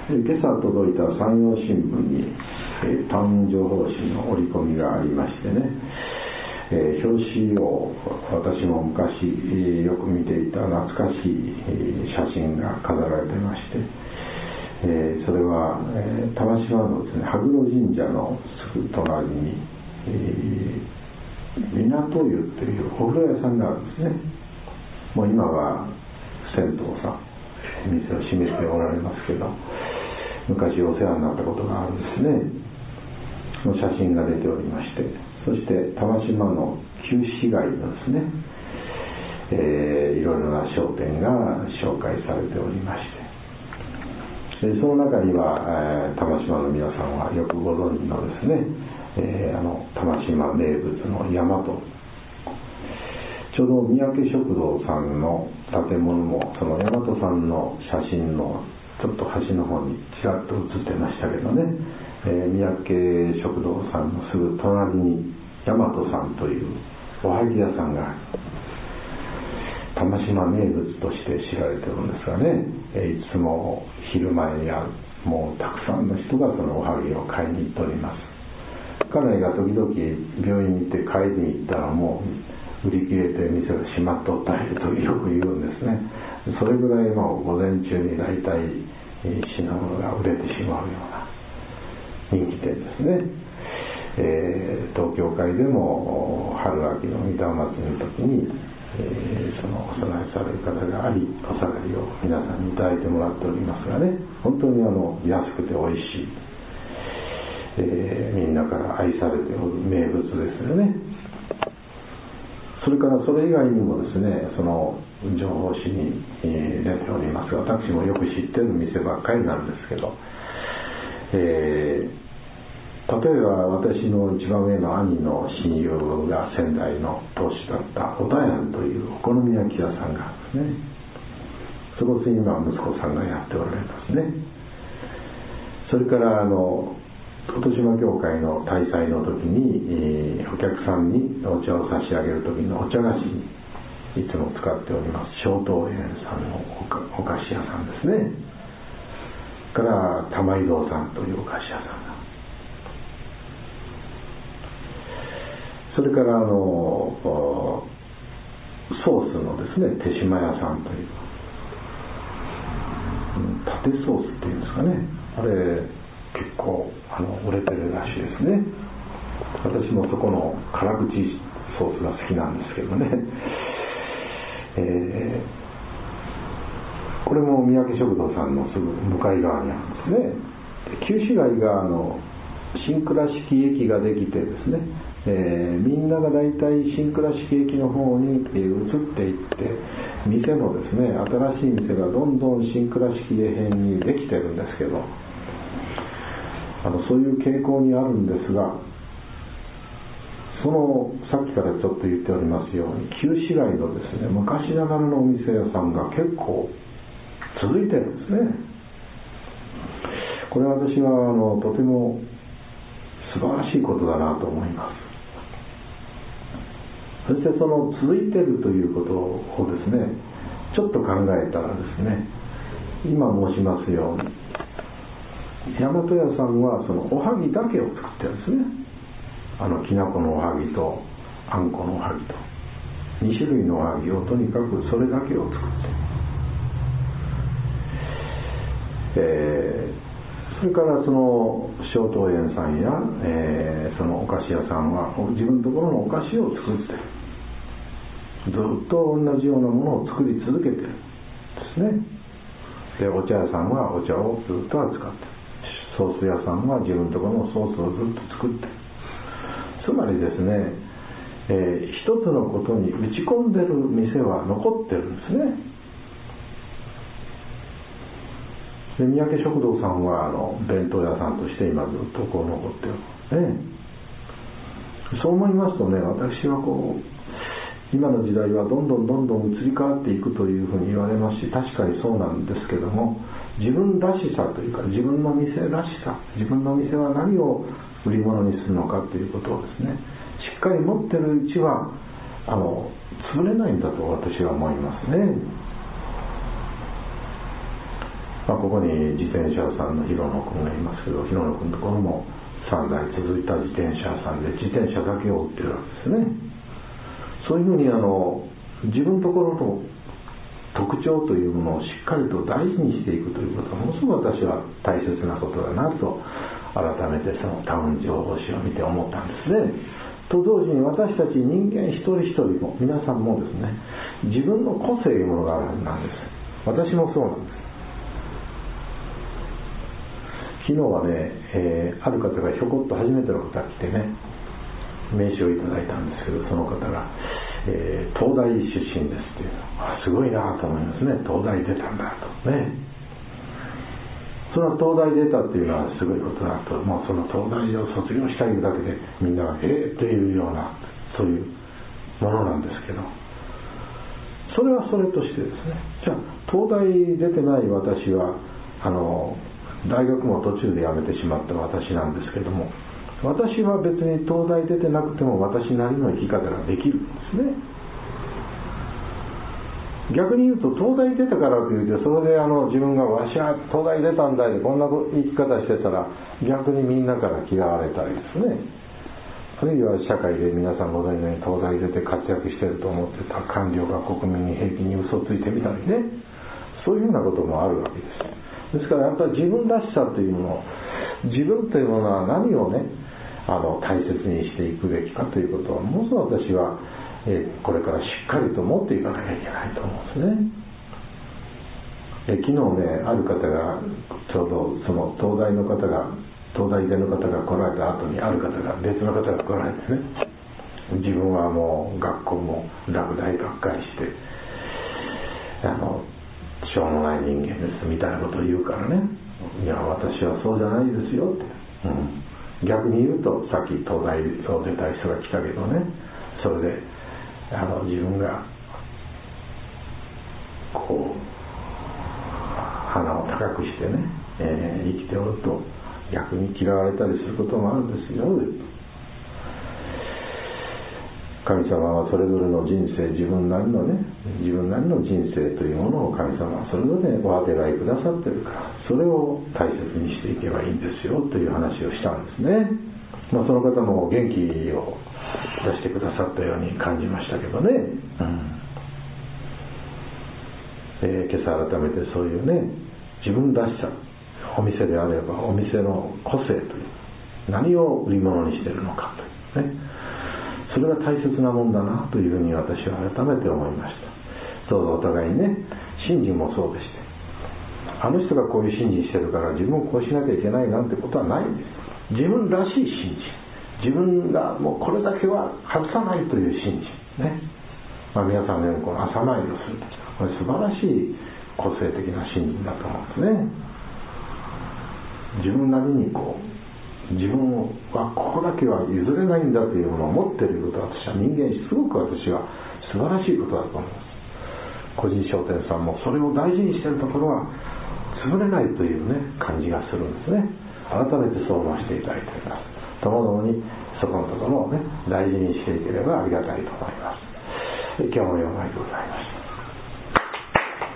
今朝届いた山陽新聞に、誕生方針の折り込みがありましてね、表紙を私も昔よく見ていた懐かしい写真が飾られてまして、それは、玉島のですね、羽黒神社のすぐ隣に、港湯というお風呂屋さんがあるんですね。もう今は銭湯さん店を閉めておられますけど、昔お世話になったことがあるんですね。その写真が出ておりまして、そして玉島の旧市街のですね、いろいろな商店が紹介されておりまして、その中には、玉島の皆さんはよくご存知のですね、玉島名物の大和、ちょうど三宅食堂さんの建物もその大和さんの写真のちょっと端の方にちらっと写ってましたけどね、三宅食堂さんのすぐ隣に大和さんというおはぎ屋さんが玉島名物として知られてるんですがね、いつも昼前にもうたくさんの人がそのおはぎを買いに行っております。家内が時々病院に行って買いに行ったらもう売り切れて店が閉まっとったりとよく言うんですね。それぐらいもう午前中に大体品物が売れてしまうような人気店ですね。東京会でも春秋の三田祭りの時に、そのお供えされる方があり、お下がりを皆さんにいただいてもらっておりますがね、本当に安くておいしい、みんなから愛されておる名物ですよね。それからそれ以外にもですね、その情報誌に出ておりますが、私もよく知ってる店ばっかりなんですけど、例えば私の一番上の兄の親友が仙台の当主だった小田屋というお好み焼き屋さんがあるんですね。そこで今息子さんがやっておられますね。それから琴島教会の大祭の時に、お客さんにお茶を差し上げる時のお茶菓子にいつも使っております松濤園さんのお菓子屋さんですね。から玉井堂さんというお菓子屋さんが、それからソースのですね手島屋さんという、縦ソースっていうんですかね、あれ結構売れてるらしいですね。私もそこの辛口ソースが好きなんですけどね、これも三宅食堂さんのすぐ向かい側にあるんですね。旧市街が新倉敷駅ができてですね、みんながだいたい新倉敷駅の方に移っていって、店もですね新しい店がどんどん新倉敷辺にできてるんですけど、そういう傾向にあるんですが、さっきからちょっと言っておりますように旧市街のですね昔ながらのお店屋さんが結構続いてるんですね。これは私はとても素晴らしいことだなと思います。そしてその続いてるということをですねちょっと考えたらですね、今申しますように大和屋さんはそのおはぎだけを作ってるんですね。きな粉のおはぎとあんこのおはぎと2種類のおはぎをとにかくそれだけを作って、それからその松濤園さんや、そのお菓子屋さんは自分のところのお菓子を作ってずっと同じようなものを作り続けてるんですね。でお茶屋さんはお茶をずっと扱ってる、ソース屋さんは自分のところのソースをずっと作ってる。つまりですね、一つのことに打ち込んでる店は残ってるんですね。で三宅食堂さんは弁当屋さんとして今ずっとこう残ってる、そう思いますとね、私は今の時代はどんどん移り変わっていくというふうに言われますし、確かにそうなんですけども、自分らしさというか自分の店らしさ、自分の店は何を売り物にするのかということをですねしっかり持ってるうちは潰れないんだと私は思いますね。 ここに自転車屋さんの広野君がいますけど、広野君のところも3代続いた自転車屋さんで自転車だけを売ってるわけですね。そういうふうに自分のところの特徴というものをしっかりと大事にしていくということはものすごく私は大切なことだなと改めてそのタウン情報誌を見て思ったんですね。と同時に私たち人間一人一人も皆さんもですね、自分の個性というものがあるはずなんです。私もそうなんです。昨日はね、ある方がひょこっと初めての方が来てね、名刺をいただいたんですけど、その方が、東大出身ですっていうの、すごいなと思いますね。東大出たんだとね。その東大出たっていうのはすごいことだと、もうその東大を卒業したいだけでみんながっていうようなそういうものなんですけど、それはそれとしてですね、じゃあ東大出てない私は大学も途中で辞めてしまった私なんですけども、私は別に東大出てなくても私なりの生き方ができるんですね。逆に言うと東大出たからといってそれで自分がわしは東大出たんだでこんな生き方してたら逆にみんなから嫌われたりですね、あるいは社会で皆さんご存知のように東大出て活躍してると思ってた官僚が国民に平気に嘘ついてみたりね、そういうふうなこともあるわけです。ですからやっぱり自分らしさというもの、自分というものは何をね大切にしていくべきかということはものすごく私はこれからしっかりと持っていかなきゃいけないと思うんですね。昨日ね、ある方がちょうどその東大の方が東大出の方が来られた後にある方が別の方が来られてね、自分はもう学校も落第学会してしょうもない人間ですみたいなことを言うからね、いや私はそうじゃないですよって、逆に言うとさっき東大を出た人が来たけどね、それで自分がこう鼻を高くしてね、生きておると逆に嫌われたりすることもあるんですよ。神様はそれぞれの人生、自分なりの人生というものを神様はそれぞれおあてがいくださってるから、それを大切にしていけばいいんですよという話をしたんですね。その方も元気を出してくださったように感じましたけどね、今朝改めてそういうね、自分らしさ、お店であればお店の個性という何を売り物にしているのかというね、それが大切なもんだなというふうに私は改めて思いました。そうお互いにね、信心もそうでして、あの人がこういう信心してるから自分もこうしなきゃいけないなんてことはないんです。自分らしい信心、自分がもうこれだけは外さないという信心ね、皆さんのようにこの朝参りをする、これ素晴らしい個性的な信心だと思うんですね。自分なりに自分はここだけは譲れないんだというものを持っていることは私は人間すごく私は素晴らしいことだと思います。個人商店さんもそれを大事にしているところは潰れないというね感じがするんですね。改めてそう思わせていただいています。ともどもにそこのところをね大事にしていければありがたいと思います。今日もようまいでございました。